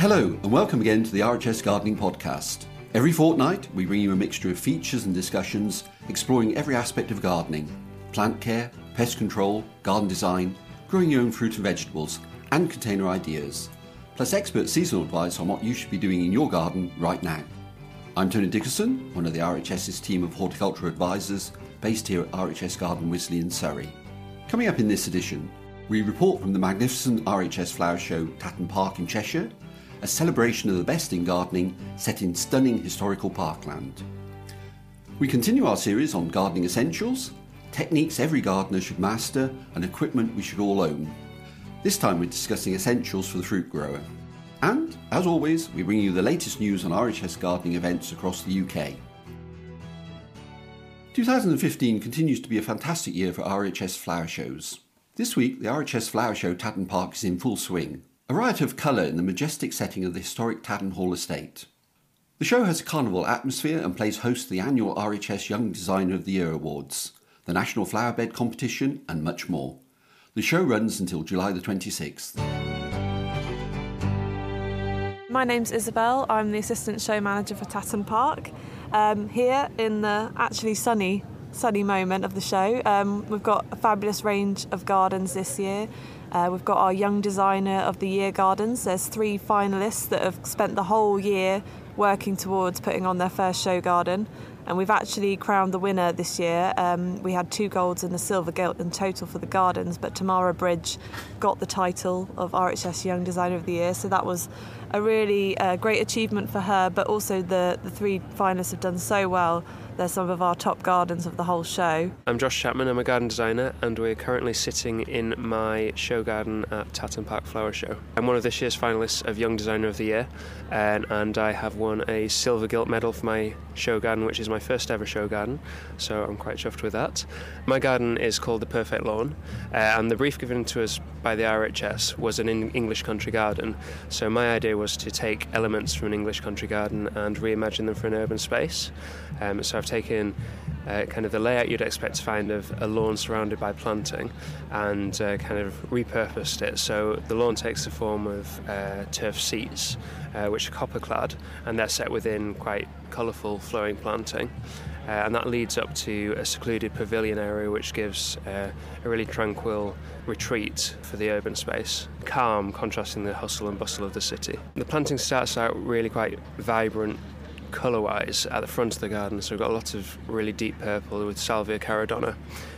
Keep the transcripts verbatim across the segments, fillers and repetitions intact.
Hello and welcome again to the R H S Gardening Podcast. Every fortnight we bring you a mixture of features and discussions exploring every aspect of gardening: plant care, pest control, garden design, growing your own fruit and vegetables, and container ideas, plus expert seasonal advice on what you should be doing in your garden right now. I'm Tony Dickerson, one of the RHS's team of horticultural advisors based here at R H S Garden Wisley in Surrey. Coming up in this edition, we report from the magnificent R H S Flower Show Tatton Park in Cheshire, a celebration of the best in gardening set in stunning historical parkland. We continue our series on gardening essentials, techniques every gardener should master, and equipment we should all own. This time we're discussing essentials for the fruit grower. And, as always, we bring you the latest news on R H S gardening events across the U K. two thousand fifteen continues to be a fantastic year for R H S flower shows. This week, the R H S Flower Show Tatton Park is in full swing, a riot of colour in the majestic setting of the historic Tatton Hall estate. The show has a carnival atmosphere and plays host to the annual R H S Young Designer of the Year Awards, the National Flower Bed Competition, and much more. The show runs until July the twenty-sixth. My name's Isabel. I'm the Assistant Show Manager for Tatton Park. Um, here in the actually sunny, sunny moment of the show, um, we've got a fabulous range of gardens this year. Uh, we've got our Young Designer of the Year gardens. There's three finalists that have spent the whole year working towards putting on their first show garden. And we've actually crowned the winner this year. Um, we had two golds and a silver gilt in total for the gardens, but Tamara Bridge got the title of R H S Young Designer of the Year. So that was a really uh, great achievement for her, but also the, the three finalists have done so well. They're some of our top gardens of the whole show. I'm Josh Chapman, I'm a garden designer, and we're currently sitting in my show garden at Tatton Park Flower Show. I'm one of this year's finalists of Young Designer of the Year, and, and I have won a silver gilt medal for my show garden, which is my first ever show garden, so I'm quite chuffed with that. My garden is called The Perfect Lawn, uh, and the brief given to us by the R H S was an English country garden, so my idea was to take elements from an English country garden and reimagine them for an urban space. Um, so I've taken uh, kind of the layout you'd expect to find of a lawn surrounded by planting and uh, kind of repurposed it. So the lawn takes the form of uh, turf seats, uh, which are copper clad, and they're set within quite colourful flowering planting. Uh, and that leads up to a secluded pavilion area which gives uh, a really tranquil retreat for the urban space, calm, contrasting the hustle and bustle of the city. The planting starts out really quite vibrant colour-wise at the front of the garden, so we've got lots of really deep purple with Salvia caradonna,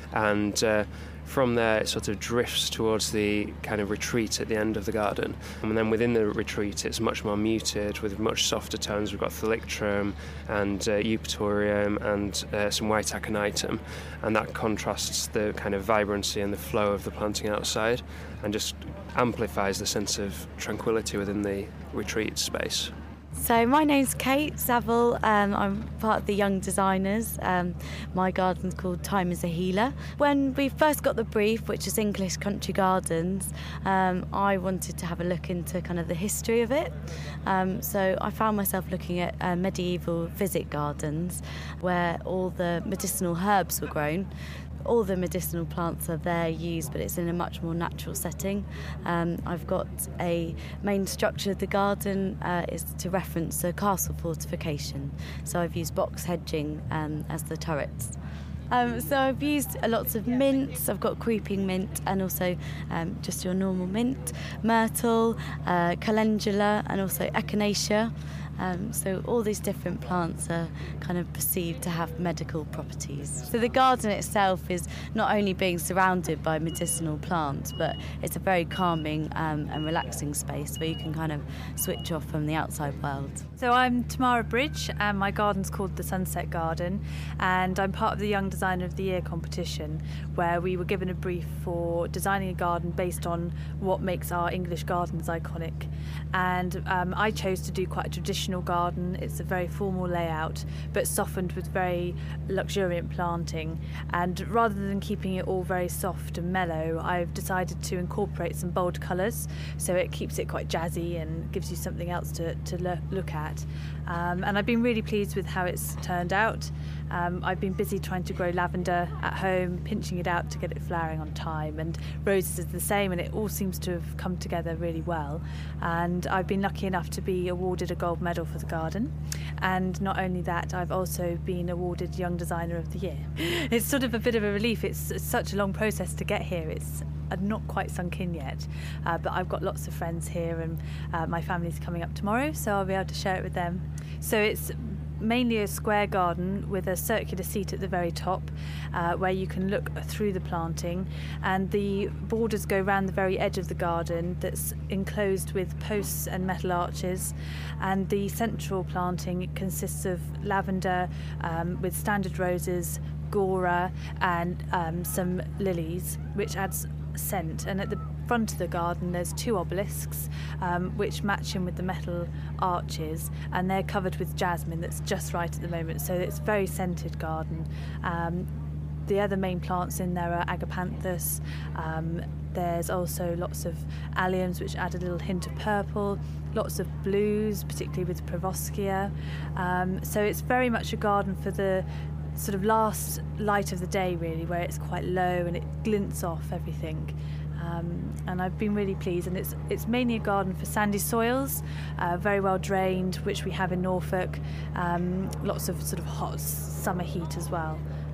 and uh, from there it sort of drifts towards the kind of retreat at the end of the garden, and then within the retreat it's much more muted with much softer tones. We've got Thalictrum and uh, Eupatorium and uh, some white aconitum, and that contrasts the kind of vibrancy and the flow of the planting outside and just amplifies the sense of tranquility within the retreat space. So my name's Kate Saville, um, I'm part of the Young Designers. Um, my garden's called Time is a Healer. When we first got the brief, which is English Country Gardens, um, I wanted to have a look into kind of the history of it. Um, so I found myself looking at uh, medieval visit gardens where all the medicinal herbs were grown. All the medicinal plants are there used, but it's in a much more natural setting. Um, I've got a main structure of the garden uh, is to reference a castle fortification. So I've used box hedging um, as the turrets. Um, so I've used uh, lots of mints. I've got creeping mint and also um, just your normal mint, myrtle, uh, calendula, and also echinacea. Um, so all these different plants are kind of perceived to have medical properties. So the garden itself is not only being surrounded by medicinal plants, but it's a very calming um, and relaxing space where you can kind of switch off from the outside world. So I'm Tamara Bridge, and my garden's called the Sunset Garden, and I'm part of the Young Designer of the Year competition, where we were given a brief for designing a garden based on what makes our English gardens iconic. And um, I chose to do quite a traditional garden. It's a very formal layout, but softened with very luxuriant planting. And rather than keeping it all very soft and mellow, I've decided to incorporate some bold colours, so it keeps it quite jazzy and gives you something else to, to lo- look at. Um, and I've been really pleased with how it's turned out. Um, I've been busy trying to grow lavender at home, pinching it out to get it flowering on time, and roses is the same, and it all seems to have come together really well. Um, and I've been lucky enough to be awarded a gold medal for the garden. And not only that, I've also been awarded Young Designer of the Year. It's sort of a bit of a relief. It's, it's such a long process to get here. It's uh, not quite sunk in yet, uh, but I've got lots of friends here, and uh, my family's coming up tomorrow, so I'll be able to share it with them. So it's mainly a square garden with a circular seat at the very top, uh, where you can look through the planting, and the borders go around the very edge of the garden that's enclosed with posts and metal arches, and the central planting consists of lavender um, with standard roses, gora, and um, some lilies, which adds scent. And at the front of the garden there's two obelisks um, which match in with the metal arches, and they're covered with jasmine that's just right at the moment, so it's a very scented garden. Um, the other main plants in there are agapanthus. Um, there's also lots of alliums which add a little hint of purple, lots of blues, particularly with Pravoschia. Um, so it's very much a garden for the sort of last light of the day, really, where it's quite low and it glints off everything. Um, and I've been really pleased, and it's it's mainly a garden for sandy soils, uh, very well drained, which we have in Norfolk, um, lots of sort of hot summer heat as well.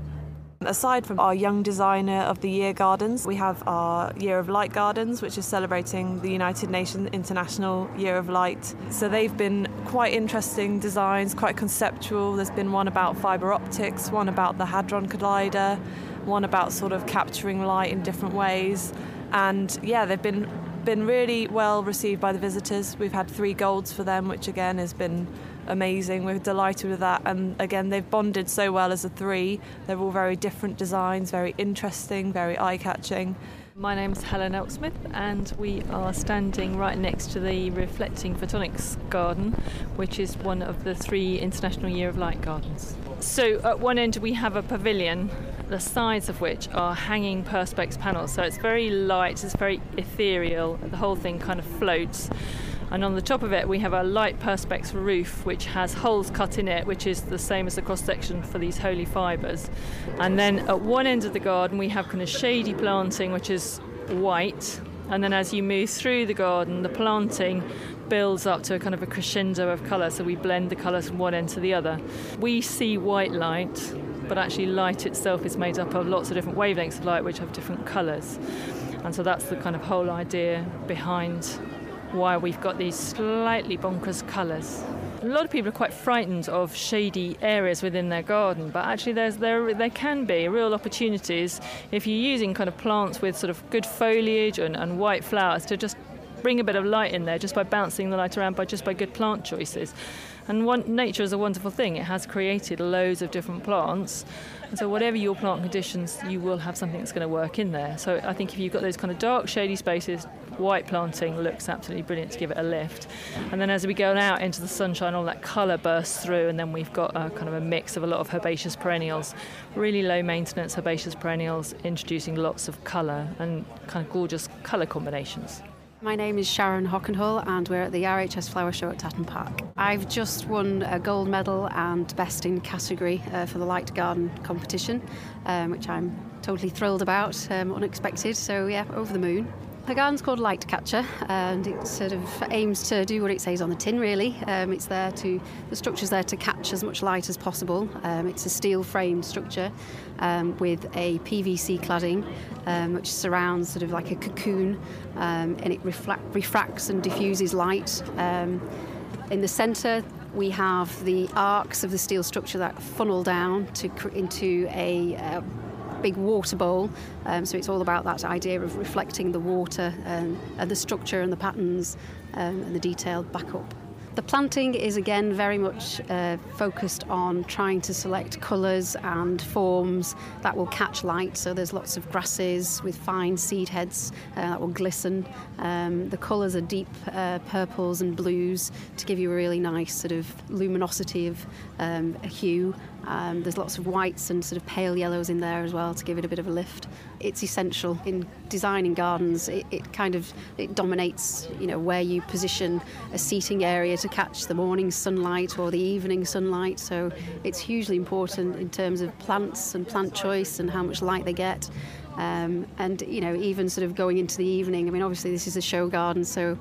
Aside from our Young Designer of the Year gardens, we have our Year of Light gardens, which is celebrating the United Nations International Year of Light. So they've been quite interesting designs, quite conceptual. There's been one about fibre optics, one about the Hadron Collider, one about sort of capturing light in different ways. And yeah, they've been been really well received by the visitors. We've had three golds for them, which again has been amazing. We're delighted with that, and again they've bonded so well as a three. They're all very different designs, very interesting, very eye-catching. My name's Helen Elksmith, and we are standing right next to the Reflecting Photonics garden, which is one of the three International Year of Light gardens. So at one end we have a pavilion, the sides of which are hanging perspex panels, so it's very light, it's very ethereal, the whole thing kind of floats. And on the top of it we have a light perspex roof which has holes cut in it, which is the same as the cross section for these holy fibres. And then at one end of the garden we have kind of shady planting which is white, and then as you move through the garden the planting builds up to a kind of a crescendo of colour, so we blend the colours from one end to the other. We see white light, but actually light itself is made up of lots of different wavelengths of light which have different colours. And so that's the kind of whole idea behind why we've got these slightly bonkers colours. A lot of people are quite frightened of shady areas within their garden, but actually there's, there there can be real opportunities if you're using kind of plants with sort of good foliage and, and white flowers to just bring a bit of light in there just by bouncing the light around by just by good plant choices. And one, nature is a wonderful thing. It has created loads of different plants, and so whatever your plant conditions, you will have something that's going to work in there. So I think if you've got those kind of dark, shady spaces, white planting looks absolutely brilliant to give it a lift. And then as we go out into the sunshine, all that colour bursts through, and then we've got a kind of a mix of a lot of herbaceous perennials, really low maintenance herbaceous perennials, introducing lots of colour and kind of gorgeous colour combinations. My name is Sharon Hockenhull, and we're at the R H S Flower Show at Tatton Park. I've just won a gold medal and best in category uh, for the Light Garden competition, um, which I'm totally thrilled about, um, unexpected, so yeah, over the moon. The garden's called Light Catcher, and it sort of aims to do what it says on the tin, really. Um, it's there to, the structure's there to catch as much light as possible. Um, it's a steel-framed structure um, with a P V C cladding, um, which surrounds sort of like a cocoon, um, and it reflect, refracts and diffuses light. Um, in the centre, we have the arcs of the steel structure that funnel down to into a uh, big water bowl, um, so it's all about that idea of reflecting the water and, and the structure and the patterns um, and the detailed backup. The planting is again very much uh, focused on trying to select colours and forms that will catch light, so there's lots of grasses with fine seed heads uh, that will glisten. Um, the colours are deep uh, purples and blues to give you a really nice sort of luminosity of um, a hue. Um, there's lots of whites and sort of pale yellows in there as well to give it a bit of a lift. It's essential in designing gardens. It, it kind of it dominates, you know, where you position a seating area to catch the morning sunlight or the evening sunlight. So it's hugely important in terms of plants and plant choice and how much light they get. Um, and, you know, even sort of going into the evening, I mean, obviously this is a show garden, so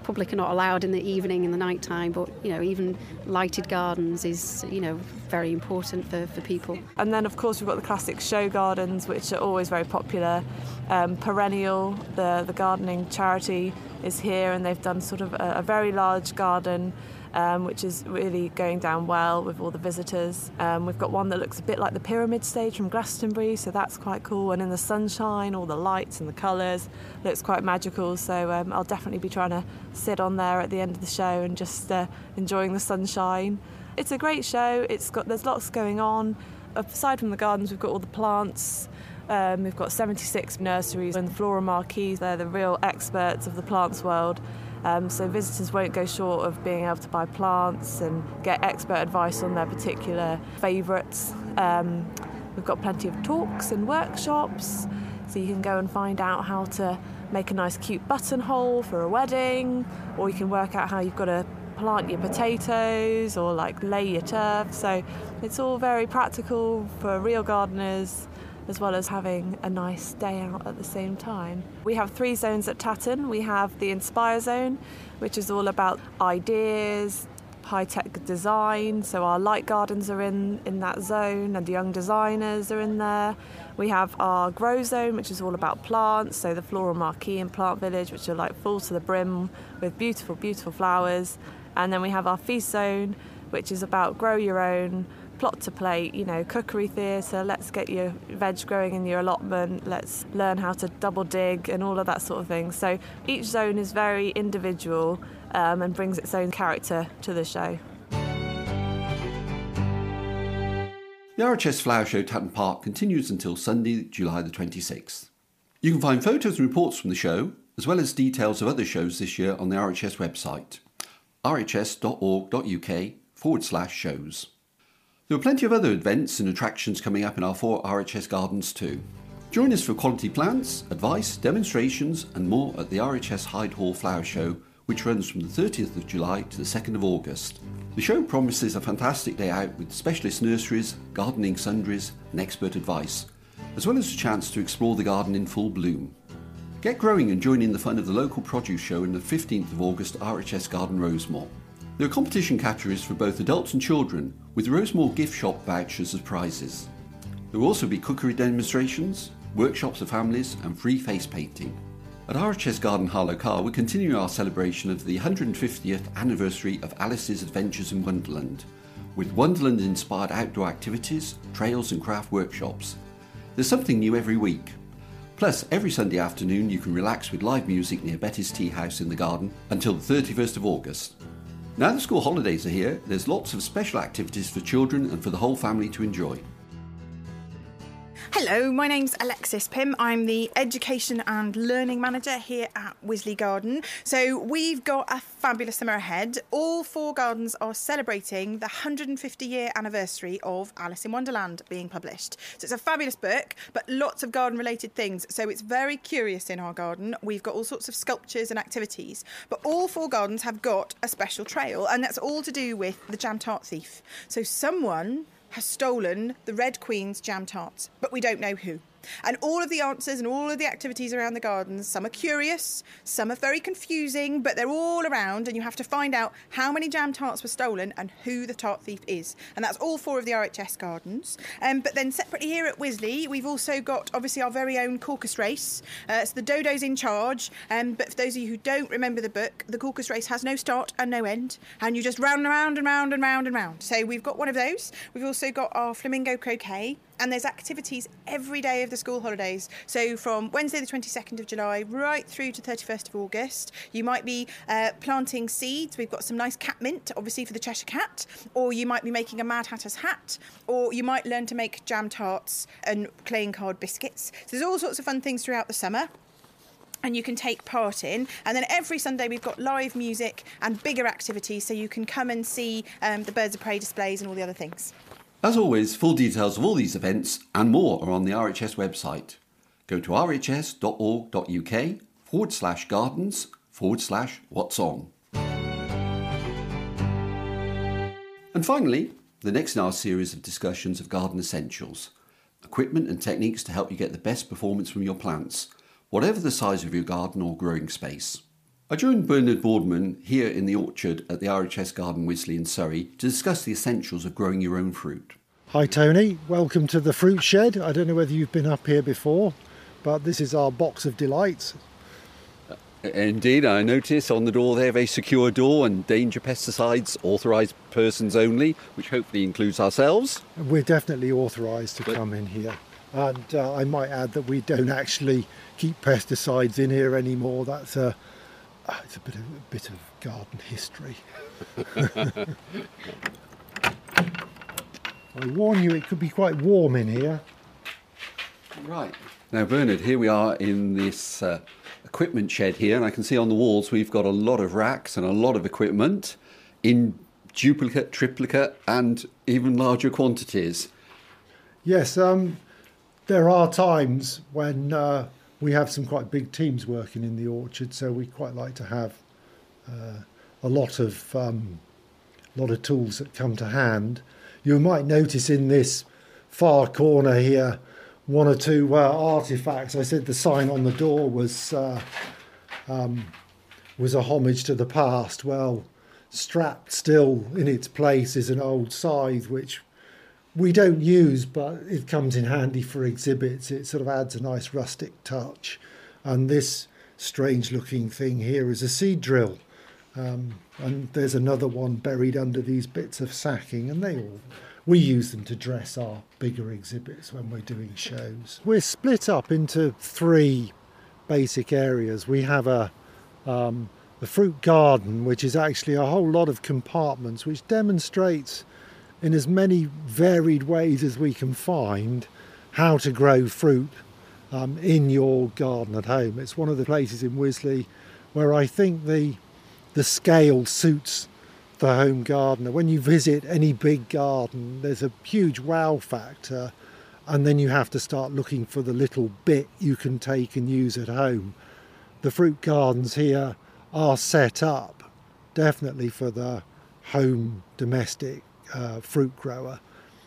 public are not allowed in the evening and the night time, but you know, even lighted gardens is, you know, very important for, for people. And then of course we've got the classic show gardens, which are always very popular. Um, Perennial, the, the gardening charity, is here, and they've done sort of a, a very large garden, um, which is really going down well with all the visitors. Um, we've got one that looks a bit like the Pyramid Stage from Glastonbury, so that's quite cool. And in the sunshine, all the lights and the colours, looks quite magical. So um, I'll definitely be trying to sit on there at the end of the show and just uh, enjoying the sunshine. It's a great show. It's got there's lots going on. Aside from the gardens, we've got all the plants. Um, we've got seventy-six nurseries and the Flora Marquis. They're the real experts of the plants world. Um, so visitors won't go short of being able to buy plants and get expert advice on their particular favourites. Um, we've got plenty of talks and workshops, so you can go and find out how to make a nice cute buttonhole for a wedding, or you can work out how you've got to plant your potatoes or like lay your turf. So it's all very practical for real gardeners, as well as having a nice day out at the same time. We have three zones at Tatton. We have the Inspire Zone, which is all about ideas, high-tech design, so our light gardens are in, in that zone, and the young designers are in there. We have our Grow Zone, which is all about plants, so the Flora Marquis and Plant Village, which are like full to the brim with beautiful, beautiful flowers. And then we have our Feast Zone, which is about grow your own, plot to plate, you know, cookery theatre, let's get your veg growing in your allotment, let's learn how to double dig and all of that sort of thing. So each zone is very individual um, and brings its own character to the show. The R H S Flower Show Tatton Park continues until Sunday, July the twenty-sixth. You can find photos and reports from the show, as well as details of other shows this year on the R H S website, rhs.org.uk forward slash shows. There are plenty of other events and attractions coming up in our four R H S gardens too. Join us for quality plants, advice, demonstrations and more at the R H S Hyde Hall Flower Show, which runs from the thirtieth of July to the second of August. The show promises a fantastic day out with specialist nurseries, gardening sundries and expert advice, as well as a chance to explore the garden in full bloom. Get growing and join in the fun of the local produce show on the fifteenth of August at R H S Garden Rosemore. There are competition categories for both adults and children, with Rosemore gift shop vouchers as prizes. There will also be cookery demonstrations, workshops for families and free face painting. At R H S Garden Harlow Carr, we continue our celebration of the one hundred fiftieth anniversary of Alice's Adventures in Wonderland, with Wonderland-inspired outdoor activities, trails and craft workshops. There's something new every week. Plus, every Sunday afternoon you can relax with live music near Betty's Tea House in the garden until the thirty-first of August. Now the school holidays are here, there's lots of special activities for children and for the whole family to enjoy. Hello, my name's Alexis Pym. I'm the Education and Learning Manager here at Wisley Garden. So we've got a fabulous summer ahead. All four gardens are celebrating the one hundred fifty year anniversary of Alice in Wonderland being published. So it's a fabulous book, but lots of garden related things. So it's very curious in our garden. We've got all sorts of sculptures and activities, but all four gardens have got a special trail, and that's all to do with the jam tart thief. So someone has stolen the Red Queen's jam tarts, but we don't know who. And all of the answers and all of the activities around the gardens, some are curious, some are very confusing, but they're all around, and you have to find out how many jam tarts were stolen and who the tart thief is. And that's all four of the R H S gardens. Um, but then separately here at Wisley, we've also got obviously our very own Caucus Race. Uh, so the Dodo's in charge. Um, but for those of you who don't remember the book, the Caucus Race has no start and no end, and you just round and round and round and round and round. So we've got one of those. We've also got our Flamingo Croquet. And there's activities every day of the school holidays. So from Wednesday the twenty-second of July right through to thirty-first of August, you might be uh, planting seeds. We've got some nice cat mint, obviously for the Cheshire Cat, or you might be making a Mad Hatter's hat, or you might learn to make jam tarts and playing card biscuits. So there's all sorts of fun things throughout the summer, and you can take part in. And then every Sunday we've got live music and bigger activities, so you can come and see um, the Birds of Prey displays and all the other things. As always, full details of all these events and more are on the R H S website. Go to rhs.org.uk forward slash gardens forward slash what's on. And finally, the next in our series of discussions of garden essentials, equipment and techniques to help you get the best performance from your plants, whatever the size of your garden or growing space. I joined Bernard Boardman here in the orchard at the R H S Garden Wisley in Surrey to discuss the essentials of growing your own fruit. Hi Tony, welcome to the fruit shed. I don't know whether you've been up here before, but this is our box of delights. Indeed, I notice on the door there, very secure door, and danger pesticides, authorised persons only, which hopefully includes ourselves. We're definitely authorised to But- come in here. And uh, I might add that we don't actually keep pesticides in here anymore. That's a, uh, it's a bit of, a bit of garden history. I warn you, it could be quite warm in here. Right. Now, Bernard, here we are in this uh, equipment shed here, and I can see on the walls we've got a lot of racks and a lot of equipment in duplicate, triplicate, and even larger quantities. Yes, um, there are times when uh, we have some quite big teams working in the orchard, so we quite like to have uh, a lot of um, lot of tools that come to hand. You might notice in this far corner here one or two uh, artifacts. I said the sign on the door was uh, um, was a homage to the past. Well, strapped still in its place is an old scythe which we don't use, but it comes in handy for exhibits. It sort of adds a nice rustic touch. And this strange looking thing here is a seed drill. Um, and there's another one buried under these bits of sacking, and they all, we use them to dress our bigger exhibits when we're doing shows. We're split up into three basic areas. We have a um, the fruit garden, which is actually a whole lot of compartments, which demonstrates in as many varied ways as we can find how to grow fruit um, in your garden at home. It's one of the places in Wisley where I think the the scale suits the home gardener. When you visit any big garden, there's a huge wow factor, and then you have to start looking for the little bit you can take and use at home. The fruit gardens here are set up definitely for the home domestic uh, fruit grower.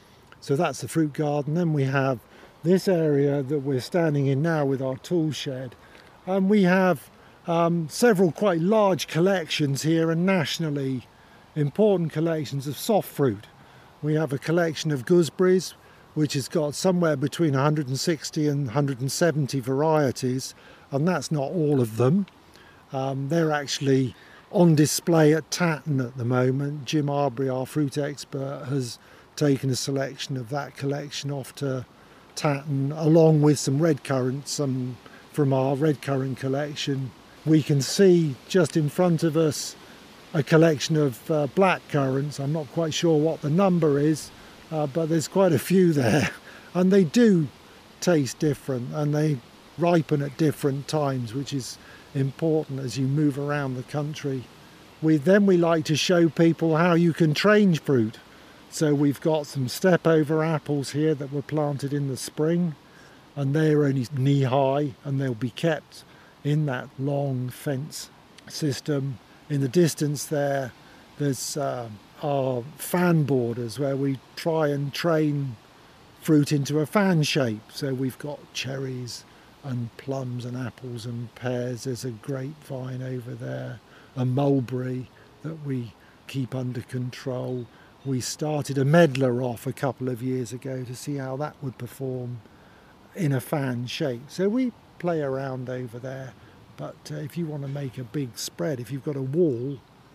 So that's the fruit garden. Then we have this area that we're standing in now with our tool shed, and we have um, several quite large collections here, and nationally important collections of soft fruit. We have a collection of gooseberries which has got somewhere between one hundred sixty and one hundred seventy varieties, and that's not all of them. Um, they're actually on display at Tatton at the moment. Jim Arbery, our fruit expert, has taken a selection of that collection off to Tatton, along with some red currants some from our red currant collection. We can see just in front of us a collection of uh, black currants. I'm not quite sure what the number is, uh, but there's quite a few there, and they do taste different, and they ripen at different times, which is important as you move around the country. We then we like to show people how you can train fruit. So we've got some step over apples here that were planted in the spring, and they're only knee high, and they'll be kept in that long fence system. In the distance there, there's uh, our fan borders where we try and train fruit into a fan shape. So we've got cherries and plums and apples and pears. There's a grapevine over there, a mulberry that we keep under control. We started a medlar off a couple of years ago to see how that would perform in a fan shape. So we play around over there. But uh, if you want to make a big spread, if you've got a wall,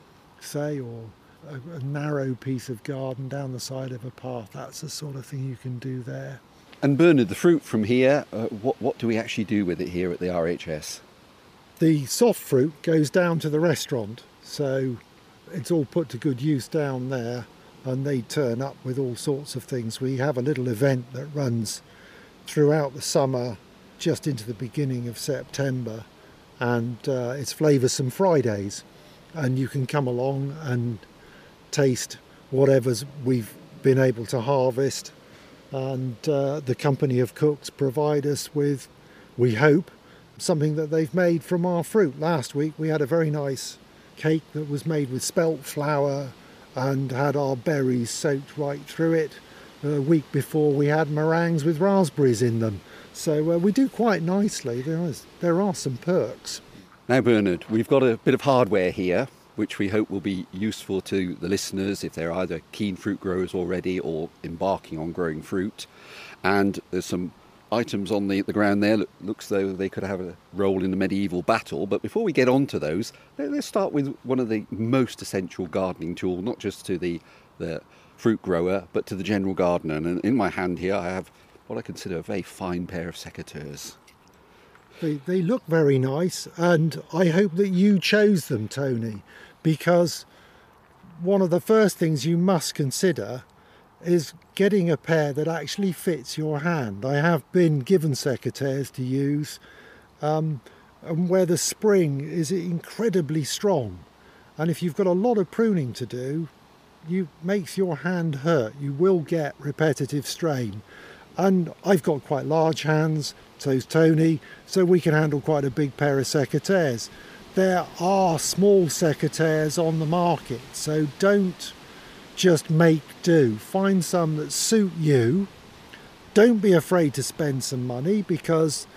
say, or a, a narrow piece of garden down the side of a path, that's the sort of thing you can do there. And Bernard, the fruit from here, uh, what, what do we actually do with it here at the R H S? The soft fruit goes down to the restaurant, so it's all put to good use down there, and they turn up with all sorts of things. We have a little event that runs throughout the summer, just into the beginning of September, and uh, it's Flavoursome Fridays, and you can come along and taste whatever's we've been able to harvest, and uh, the company of cooks provide us with, we hope, something that they've made from our fruit. Last week we had a very nice cake that was made with spelt flour and had our berries soaked right through it. A week before we had meringues with raspberries in them. So uh, we do quite nicely. There is, there are some perks. Now, Bernard, we've got a bit of hardware here, which we hope will be useful to the listeners if they're either keen fruit growers already or embarking on growing fruit. And there's some items on the, the ground there. Look, looks though they could have a role in a medieval battle. But before we get on to those, let, let's start with one of the most essential gardening tools, not just to the, the fruit grower, but to the general gardener. And in my hand here, I have what I consider a very fine pair of secateurs. They, they look very nice, and I hope that you chose them, Tony, because one of the first things you must consider is getting a pair that actually fits your hand. I have been given secateurs to use, um, and where the spring is incredibly strong, and if you've got a lot of pruning to do, you makes your hand hurt. You will get repetitive strain. And I've got quite large hands, so's Tony, so we can handle quite a big pair of secateurs. There are small secateurs on the market, so don't just make do. Find some that suit you. Don't be afraid to spend some money, because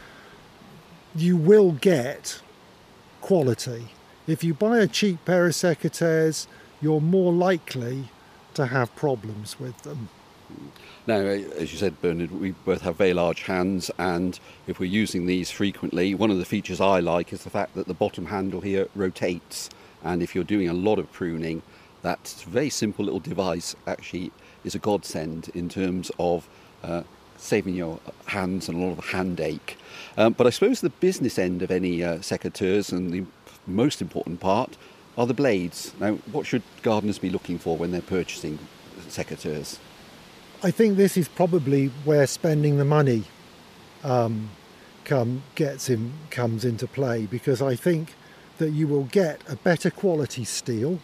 you will get quality. If you buy a cheap pair of secateurs, you're more likely to have problems with them. Now, as you said, Bernard, we both have very large hands, and if we're using these frequently, one of the features I like is the fact that the bottom handle here rotates, and if you're doing a lot of pruning, that very simple little device actually is a godsend in terms of uh, saving your hands and a lot of hand ache. Um, but I suppose the business end of any uh, secateurs, and the most important part, are the blades. Now, what should gardeners be looking for when they're purchasing secateurs? I think this is probably where spending the money um, come gets in, comes into play, because I think that you will get a better quality steel,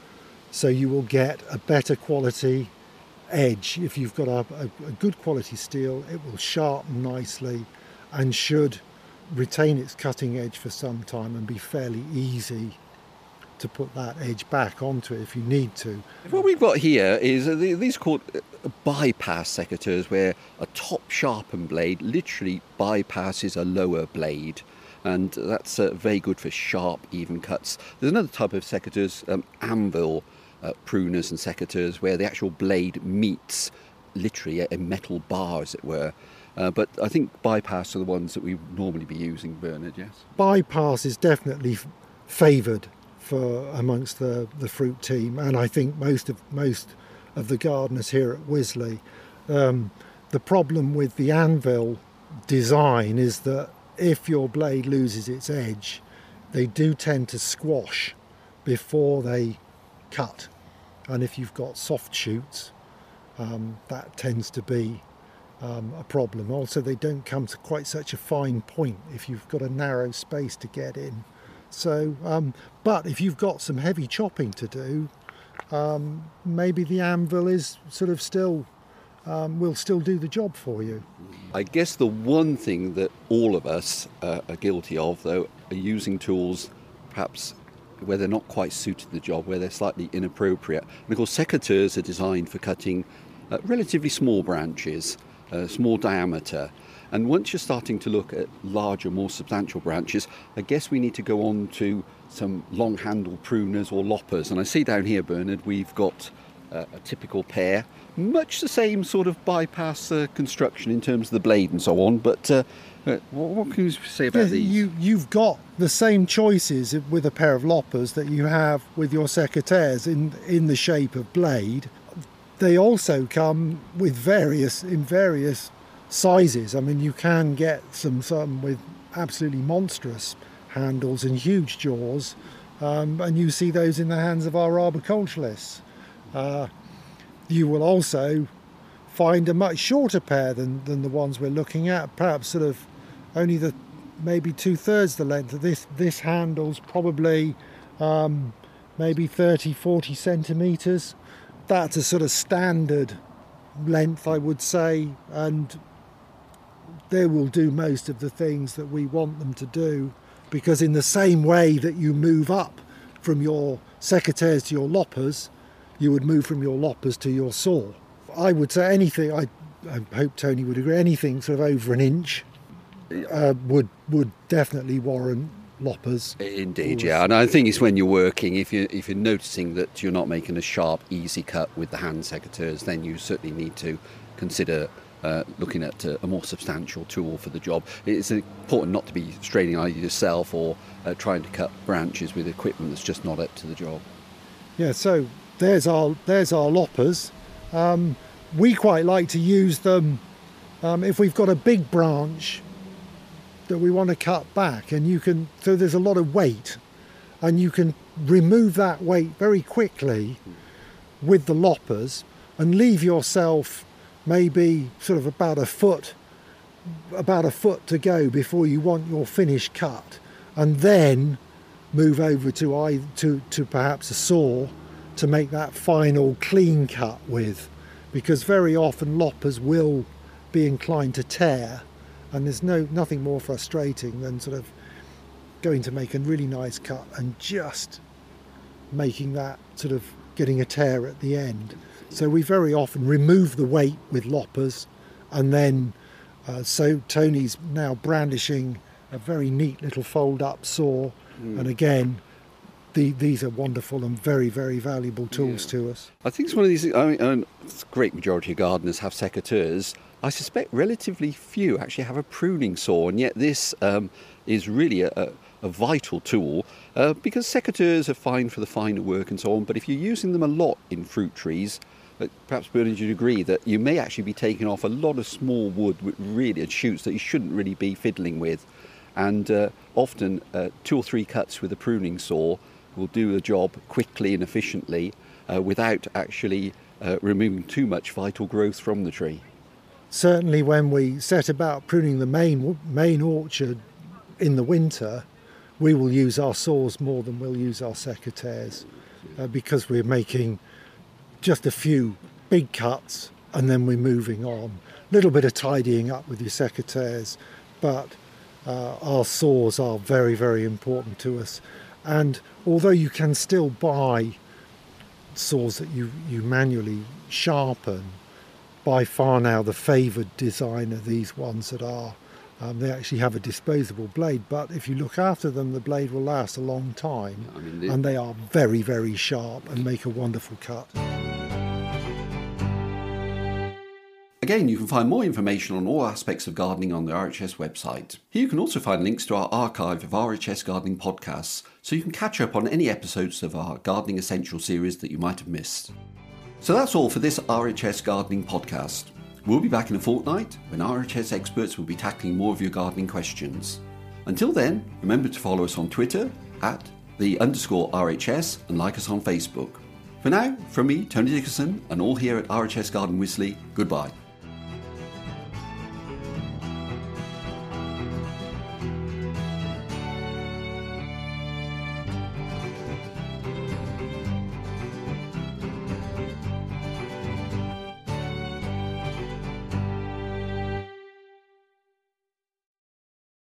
so you will get a better quality edge. If you've got a, a, a good quality steel, it will sharpen nicely and should retain its cutting edge for some time and be fairly easy to put that edge back onto it if you need to. What we've got here is uh, these are called uh, bypass secateurs, where a top sharpened blade literally bypasses a lower blade, and that's uh, very good for sharp, even cuts. There's another type of secateurs, um, anvil uh, pruners and secateurs, where the actual blade meets literally a, a metal bar, as it were. Uh, but I think bypass are the ones that we normally be using, Bernard, yes? Bypass is definitely f- favoured for amongst the, the fruit team, and I think most of most of the gardeners here at Wisley. Um, the problem with the anvil design is that if your blade loses its edge, they do tend to squash before they cut, and if you've got soft shoots, um, that tends to be um, a problem. Also, they don't come to quite such a fine point if you've got a narrow space to get in. So, um, but if you've got some heavy chopping to do, um, maybe the anvil is sort of still, um, will still do the job for you. I guess the one thing that all of us uh, are guilty of, though, are using tools perhaps where they're not quite suited to the job, where they're slightly inappropriate. And of course, secateurs are designed for cutting uh, relatively small branches, uh, small diameter. And once you're starting to look at larger, more substantial branches, I guess we need to go on to some long-handled pruners or loppers. And I see down here, Bernard, we've got uh, a typical pair, much the same sort of bypass uh, construction in terms of the blade and so on. But uh, uh, what, what can you say about Yeah, these? You, you've got the same choices with a pair of loppers that you have with your secateurs in, in the shape of blade. They also come with various, in various sizes. I mean, you can get some some with absolutely monstrous handles and huge jaws, um, and you see those in the hands of our arboriculturists. Uh, you will also find a much shorter pair than, than the ones we're looking at, perhaps sort of only the maybe two-thirds the length of this. This handle's probably um, maybe thirty, forty centimetres. That's a sort of standard length, I would say, and they will do most of the things that we want them to do, because in the same way that you move up from your secateurs to your loppers, you would move from your loppers to your saw. I would say anything, I, I hope Tony would agree, anything sort of over an inch uh, would would definitely warrant loppers. Indeed, yeah. And I think it's when you're working, if you're, if you're noticing that you're not making a sharp, easy cut with the hand secateurs, then you certainly need to consider uh, looking at a, a more substantial tool for the job. It's important not to be straining either yourself or uh, trying to cut branches with equipment that's just not up to the job. Yeah, so there's our there's our loppers. Um, we quite like to use them um, if we've got a big branch that we want to cut back, and you can, so there's a lot of weight, and you can remove that weight very quickly with the loppers and leave yourself maybe sort of about a foot about a foot to go before you want your finished cut, and then move over to I to to perhaps a saw to make that final clean cut with, because very often loppers will be inclined to tear, and there's no nothing more frustrating than sort of going to make a really nice cut and just making that sort of getting a tear at the end. So we very often remove the weight with loppers, and then uh, so Tony's now brandishing a very neat little fold-up saw, mm. and again, the, these are wonderful and very, very valuable tools yeah. to us. I think it's one of these. I mean, a great majority of gardeners have secateurs. I suspect relatively few actually have a pruning saw, and yet this um, is really a, a, a vital tool uh, because secateurs are fine for the finer work and so on. But if you're using them a lot in fruit trees, perhaps Bernard, you'd agree that you may actually be taking off a lot of small wood with really shoots that you shouldn't really be fiddling with. And uh, often uh, two or three cuts with a pruning saw will do the job quickly and efficiently uh, without actually uh, removing too much vital growth from the tree. Certainly when we set about pruning the main, main orchard in the winter, we will use our saws more than we'll use our secateurs uh, because we're making just a few big cuts and then we're moving on. A little bit of tidying up with your secateurs, but uh, our saws are very, very important to us. And although you can still buy saws that you, you manually sharpen, by far now the favoured design are these ones that are, um, they actually have a disposable blade, but if you look after them, the blade will last a long time, I mean, and they are very, very sharp and make a wonderful cut. Again, you can find more information on all aspects of gardening on the R H S website. Here you can also find links to our archive of R H S gardening podcasts, so you can catch up on any episodes of our Gardening Essential series that you might have missed. So that's all for this R H S gardening podcast. We'll be back in a fortnight when R H S experts will be tackling more of your gardening questions. Until then, remember to follow us on Twitter at the underscore R H S and like us on Facebook. For now, from me, Tony Dickerson, and all here at R H S Garden Wisley, goodbye.